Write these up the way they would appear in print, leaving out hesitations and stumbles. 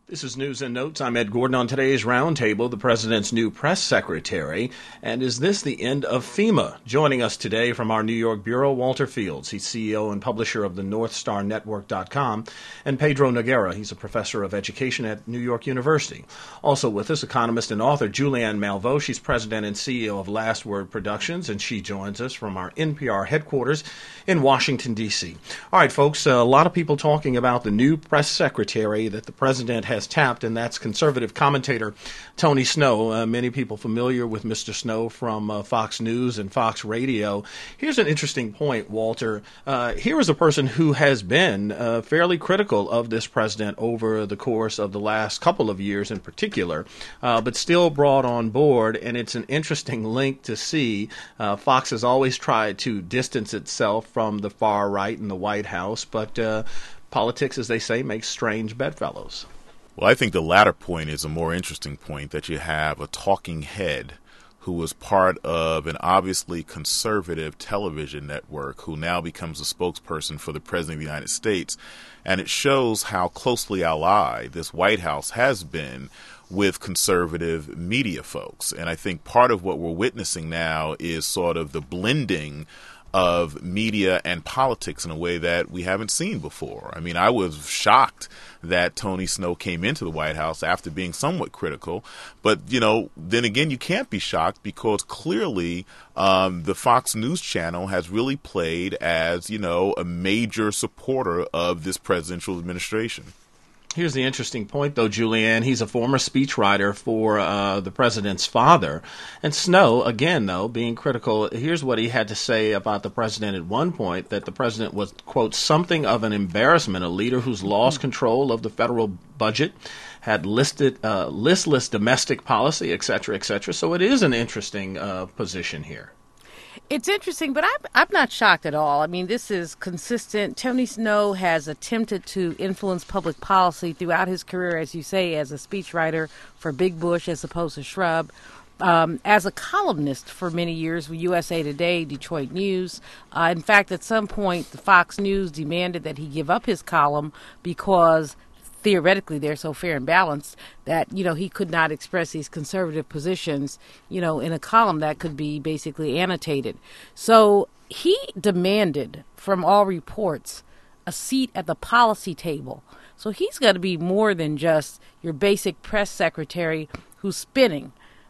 This is News and Notes. I'm Ed Gordon. On today's roundtable, the president's new press secretary. And is this the end of FEMA? Joining us today from our New York bureau, Walter Fields. He's CEO and publisher of the NorthStarNetwork.com. And Pedro Noguera. He's a professor of education at New York University. Also with us, economist and author Julianne Malveaux. She's president and CEO of Last Word Productions, and she joins us from our NPR headquarters in Washington, D.C. All right, folks, a lot of people talking about the new press secretary that the president has tapped, and that's conservative commentator Tony Snow. Many people familiar with Mr. Snow from Fox News and Fox Radio. Here's an interesting point, Walter. Here is a person who has been fairly critical of this president over the course of the last couple of years in particular, but still brought on board, and it's an interesting link to see. Fox has always tried to distance itself from the far right in the White House, but politics, as they say, makes strange bedfellows. Well, I think the latter point is a more interesting point, that you have a talking head who was part of an obviously conservative television network who now becomes a spokesperson for the President of the United States. And it shows how closely allied this White House has been with conservative media folks. And I think part of what we're witnessing now is sort of the blending of media and politics in a way that we haven't seen before. I mean, I was shocked that Tony Snow came into the White House after being somewhat critical. But, then again, you can't be shocked because clearly the Fox News channel has really played as, a major supporter of this presidential administration. Here's the interesting point, though, Julianne. He's a former speechwriter for the president's father. And Snow, again, though, being critical, here's what he had to say about the president at one point, that the president was, quote, something of an embarrassment, a leader who's lost control of the federal budget, had listless domestic policy, et cetera, et cetera. So it is an interesting position here. It's interesting, but I'm not shocked at all. I mean, this is consistent. Tony Snow has attempted to influence public policy throughout his career, as you say, as a speechwriter for Big Bush as opposed to Shrub, as a columnist for many years with USA Today, Detroit News. In fact, at some point, the Fox News demanded that he give up his column because theoretically they're so fair and balanced that, he could not express these conservative positions, in a column that could be basically annotated. So he demanded, from all reports, a seat at the policy table. So he's got to be more than just your basic press secretary who's spinning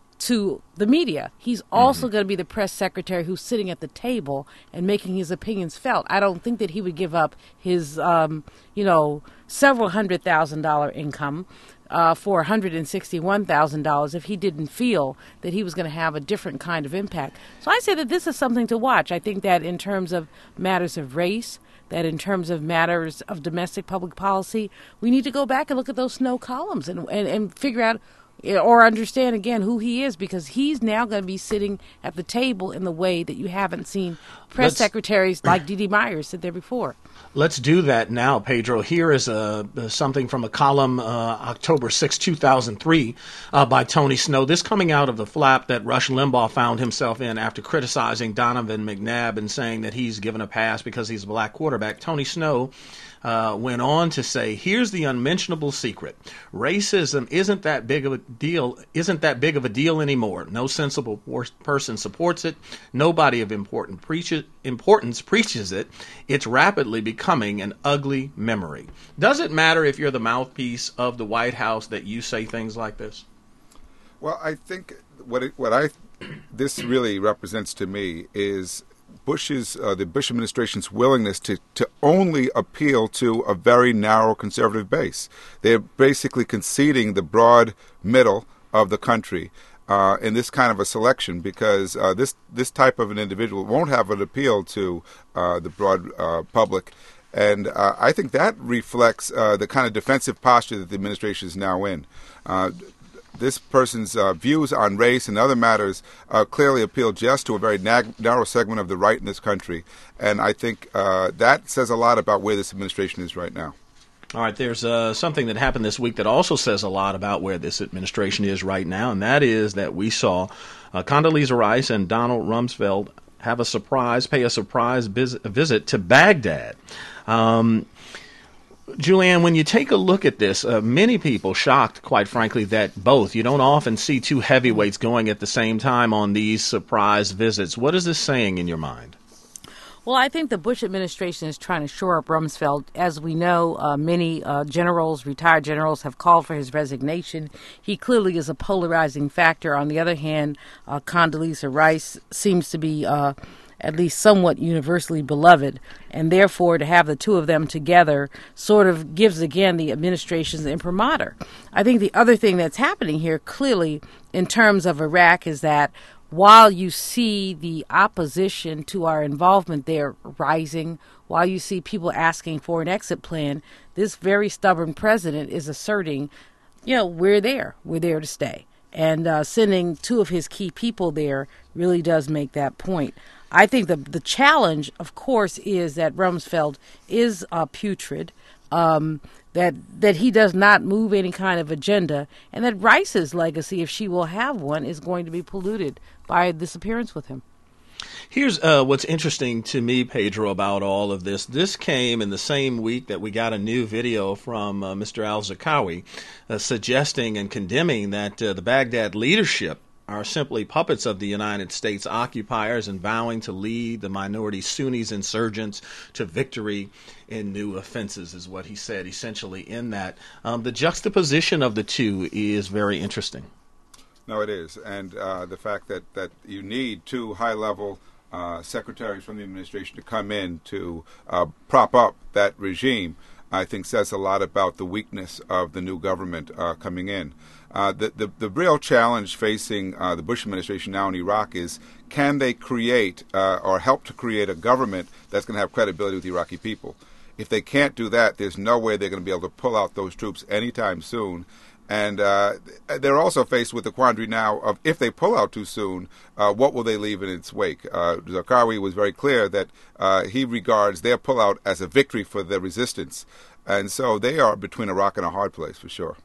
to the media. He's also going to be the press secretary who's sitting at the table and making his opinions felt. I don't think that he would give up his, several $100,000 income for $161,000 if he didn't feel that he was going to have a different kind of impact. So I say that this is something to watch. I think that in terms of matters of race, that in terms of matters of domestic public policy, we need to go back and look at those Snow columns and figure out or understand again who he is, because he's now going to be sitting at the table in the way that you haven't seen press secretaries like Dee Dee Myers sit there before. Let's do that now, Pedro. Here is something from a column October 6, 2003 by Tony Snow. This coming out of the flap that Rush Limbaugh found himself in after criticizing Donovan McNabb and saying that he's given a pass because he's a black quarterback. Tony Snow went on to say, here's the unmentionable secret. Racism isn't that big of a deal anymore. No sensible person supports it. Nobody of importance preaches it. It's rapidly becoming an ugly memory. Does it matter if you're the mouthpiece of the White House that you say things like this? Well, I think this really represents to me is the Bush administration's willingness to only appeal to a very narrow conservative base. They're basically conceding the broad middle of the country in this kind of a selection, because this type of an individual won't have an appeal to the broad public. And I think that reflects the kind of defensive posture that the administration is now in. This person's views on race and other matters clearly appeal just to a very narrow segment of the right in this country. And I think that says a lot about where this administration is right now. All right, there's something that happened this week that also says a lot about where this administration is right now, and that is that we saw Condoleezza Rice and Donald Rumsfeld pay a surprise visit to Baghdad. Julianne, when you take a look at this, many people shocked, quite frankly, that you don't often see two heavyweights going at the same time on these surprise visits. What is this saying in your mind? Well, I think the Bush administration is trying to shore up Rumsfeld. As we know, many generals, retired generals, have called for his resignation. He clearly is a polarizing factor. On the other hand, Condoleezza Rice seems to be at least somewhat universally beloved, and therefore to have the two of them together sort of gives, again, the administration's imprimatur. I think the other thing that's happening here, clearly, in terms of Iraq, is that while you see the opposition to our involvement there rising, while you see people asking for an exit plan, this very stubborn president is asserting, we're there to stay. And sending two of his key people there really does make that point. I think the challenge, of course, is that Rumsfeld is putrid, that he does not move any kind of agenda, and that Rice's legacy, if she will have one, is going to be polluted by this appearance with him. Here's what's interesting to me, Pedro, about all of this. This came in the same week that we got a new video from Mr. al-Zarqawi suggesting and condemning that the Baghdad leadership are simply puppets of the United States occupiers and vowing to lead the minority Sunnis insurgents to victory in new offenses, is what he said essentially in that. The juxtaposition of the two is very interesting. No, it is. And the fact that you need two high-level secretaries from the administration to come in to prop up that regime, I think says a lot about the weakness of the new government coming in. The real challenge facing the Bush administration now in Iraq is, can they create or help to create a government that's going to have credibility with the Iraqi people? If they can't do that, there's no way they're going to be able to pull out those troops anytime soon. And they're also faced with the quandary now of, if they pull out too soon, what will they leave in its wake? Zarqawi was very clear that he regards their pullout as a victory for the resistance. And so they are between a rock and a hard place, for sure.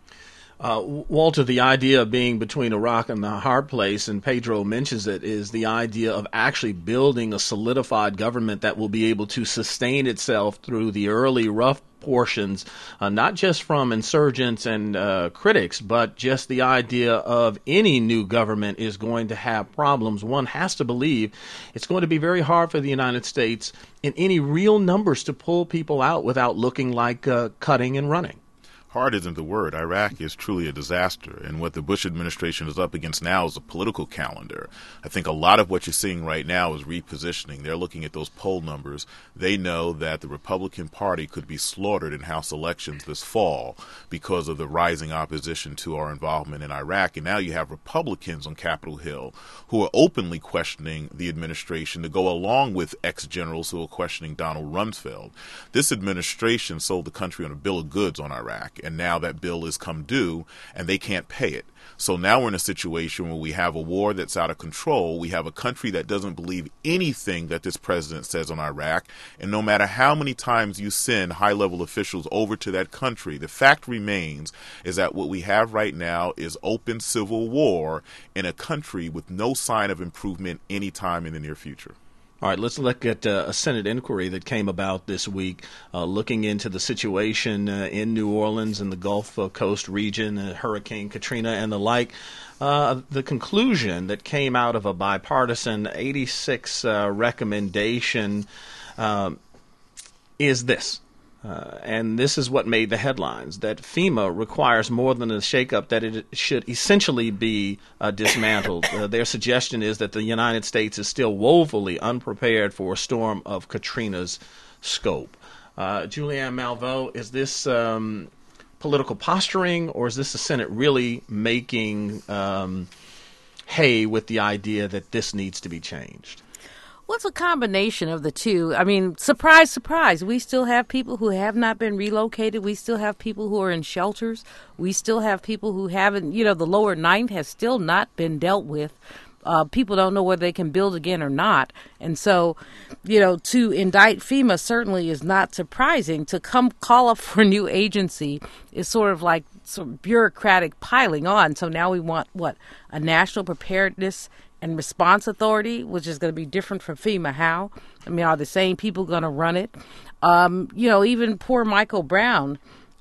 Walter, the idea of being between a rock and a hard place, and Pedro mentions it, is the idea of actually building a solidified government that will be able to sustain itself through the early rough portions, not just from insurgents and critics, but just the idea of any new government is going to have problems. One has to believe it's going to be very hard for the United States in any real numbers to pull people out without looking like cutting and running. Hard isn't the word. Iraq is truly a disaster, and what the Bush administration is up against now is a political calendar. I think a lot of what you're seeing right now is repositioning. They're looking at those poll numbers. They know that the Republican Party could be slaughtered in House elections this fall because of the rising opposition to our involvement in Iraq, and now you have Republicans on Capitol Hill who are openly questioning the administration to go along with ex-generals who are questioning Donald Rumsfeld. This administration sold the country on a bill of goods on Iraq, and now that bill is come due, and they can't pay it. So now we're in a situation where we have a war that's out of control. We have a country that doesn't believe anything that this president says on Iraq, and no matter how many times you send high-level officials over to that country, the fact remains is that what we have right now is open civil war in a country with no sign of improvement anytime in the near future. All right, let's look at a Senate inquiry that came about this week, looking into the situation in New Orleans and the Gulf Coast region, Hurricane Katrina and the like. The conclusion that came out of a bipartisan 86 recommendation is this. And this is what made the headlines, that FEMA requires more than a shakeup, that it should essentially be dismantled. Their suggestion is that the United States is still woefully unprepared for a storm of Katrina's scope. Julianne Malveaux, is this political posturing, or is this the Senate really making hay with the idea that this needs to be changed? Well, it's a combination of the two. I mean, surprise, surprise. We still have people who have not been relocated. We still have people who are in shelters. We still have people who haven't, the lower ninth has still not been dealt with. People don't know whether they can build again or not. And so, to indict FEMA certainly is not surprising. To come call up for a new agency is sort of like some bureaucratic piling on. So now we want, a national preparedness and response authority, which is going to be different from FEMA. How? I mean, are the same people going to run it? Even poor Michael Brown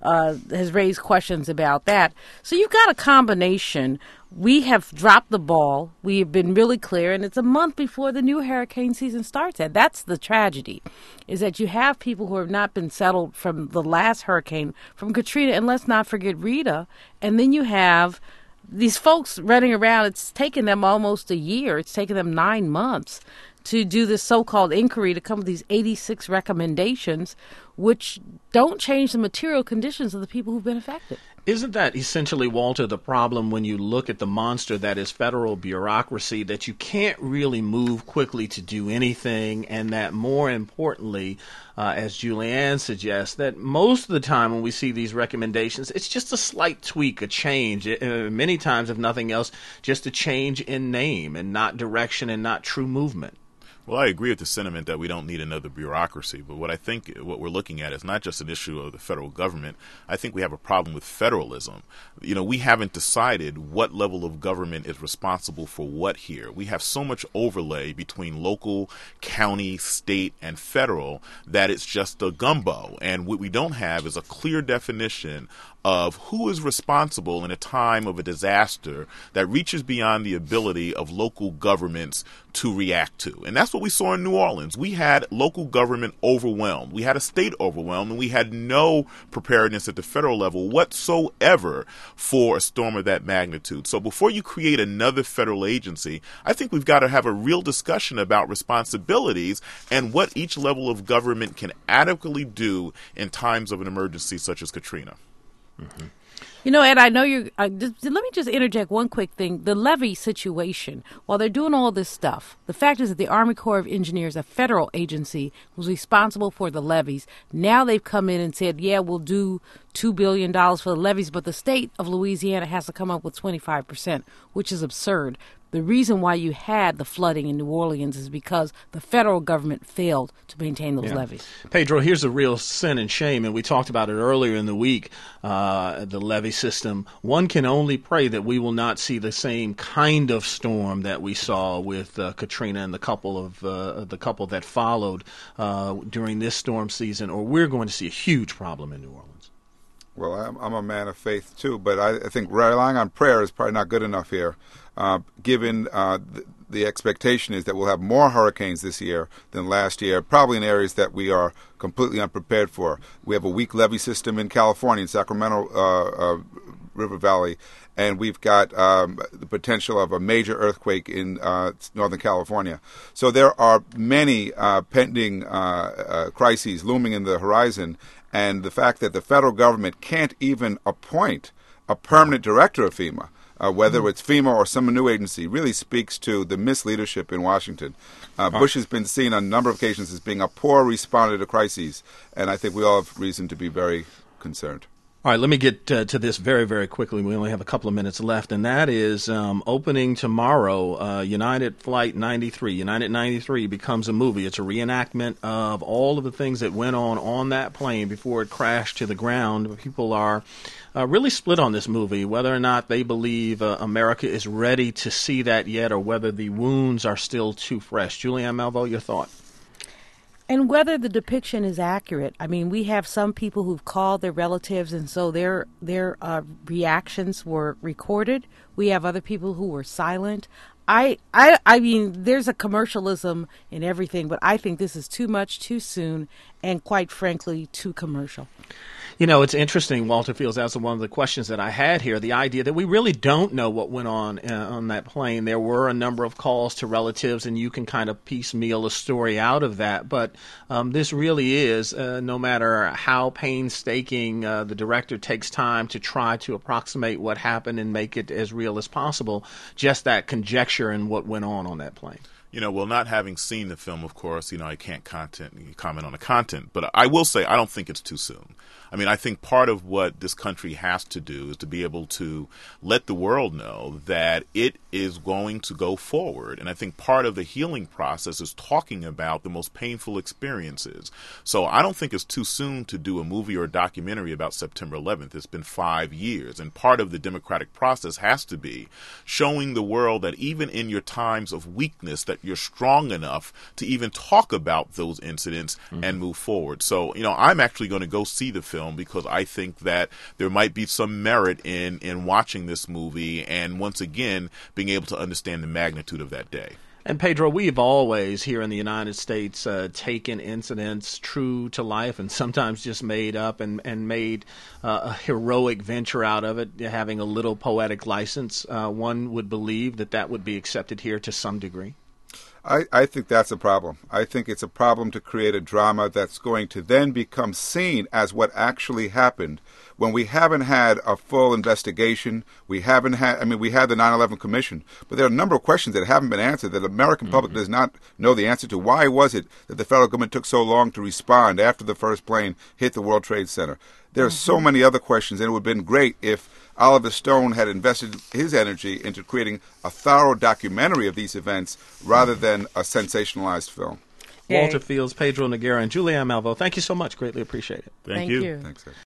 has raised questions about that. So you've got a combination. We have dropped the ball. We have been really clear, and it's a month before the new hurricane season starts. And that's the tragedy, is that you have people who have not been settled from the last hurricane, from Katrina, and let's not forget Rita. And then you have these folks running around. It's taken them almost a year. It's taken them 9 months to do this so-called inquiry, to come with these 86 recommendations, which don't change the material conditions of the people who've been affected. Isn't that essentially, Walter, the problem when you look at the monster that is federal bureaucracy, that you can't really move quickly to do anything, and that more importantly, as Julianne suggests, that most of the time when we see these recommendations, it's just a slight tweak, a change, many times, if nothing else, just a change in name and not direction and not true movement? Well, I agree with the sentiment that we don't need another bureaucracy, but what we're looking at is not just an issue of the federal government. I think we have a problem with federalism. We haven't decided what level of government is responsible for what here. We have so much overlay between local, county, state, and federal that it's just a gumbo. And what we don't have is a clear definition of who is responsible in a time of a disaster that reaches beyond the ability of local governments to react to. And that's what we saw in New Orleans. We had local government overwhelmed. We had a state overwhelmed, and we had no preparedness at the federal level whatsoever for a storm of that magnitude. So before you create another federal agency, I think we've got to have a real discussion about responsibilities and what each level of government can adequately do in times of an emergency such as Katrina. Mm-hmm. Ed, I know you're. Let me just interject one quick thing. The levee situation, while they're doing all this stuff, the fact is that the Army Corps of Engineers, a federal agency, was responsible for the levees. Now they've come in and said, yeah, we'll do $2 billion for the levees, but the state of Louisiana has to come up with 25%, which is absurd. The reason why you had the flooding in New Orleans is because the federal government failed to maintain those levees. Pedro, here's a real sin and shame, and we talked about it earlier in the week, the levee system. One can only pray that we will not see the same kind of storm that we saw with Katrina and the couple that followed during this storm season, or we're going to see a huge problem in New Orleans. Well, I'm a man of faith, too, but I think relying on prayer is probably not good enough here, given the expectation is that we'll have more hurricanes this year than last year, probably in areas that we are completely unprepared for. We have a weak levee system in California, in Sacramento River Valley, and we've got the potential of a major earthquake in Northern California. So there are many pending crises looming in the horizon, and the fact that the federal government can't even appoint a permanent director of FEMA, whether it's FEMA or some new agency, really speaks to the misleadership in Washington. Bush has been seen on a number of occasions as being a poor responder to crises, and I think we all have reason to be very concerned. All right, let me get to this very, very quickly. We only have a couple of minutes left, and that is opening tomorrow, United Flight 93. United 93 becomes a movie. It's a reenactment of all of the things that went on that plane before it crashed to the ground. People are really split on this movie, whether or not they believe America is ready to see that yet, or whether the wounds are still too fresh. Julianne Malveaux, your thought? And whether the depiction is accurate. I mean, we have some people who've called their relatives, and so their reactions were recorded. We have other people who were silent. I mean, there's a commercialism in everything, but I think this is too much, too soon, and quite frankly, too commercial. It's interesting, Walter Fields, that's one of the questions that I had here, the idea that we really don't know what went on that plane. There were a number of calls to relatives, and you can kind of piecemeal a story out of that. But this really is, no matter how painstaking the director takes time to try to approximate what happened and make it as real as possible, just that conjecture and what went on that plane. Well, not having seen the film, of course, I can't comment on the content. But I will say I don't think it's too soon. I mean, I think part of what this country has to do is to be able to let the world know that it is going to go forward. And I think part of the healing process is talking about the most painful experiences. So I don't think it's too soon to do a movie or a documentary about September 11th. It's been 5 years. And part of the democratic process has to be showing the world that even in your times of weakness, that you're strong enough to even talk about those incidents and move forward. So, I'm actually going to go see the film because I think that there might be some merit in watching this movie and once again being able to understand the magnitude of that day. And Pedro, we've always here in the United States taken incidents true to life and sometimes just made up and made a heroic venture out of it, having a little poetic license. One would believe that would be accepted here to some degree. I think that's a problem. I think it's a problem to create a drama that's going to then become seen as what actually happened when we haven't had a full investigation. We haven't had, we had the 9/11 Commission, but there are a number of questions that haven't been answered that the American public does not know the answer to. Why was it that the federal government took so long to respond after the first plane hit the World Trade Center? There are so many other questions, and it would have been great if Oliver Stone had invested his energy into creating a thorough documentary of these events rather than a sensationalized film. Walter Fields, Pedro Noguera, and Julianne Malveaux, thank you so much. Greatly appreciate it. Thank you. Thanks, sir.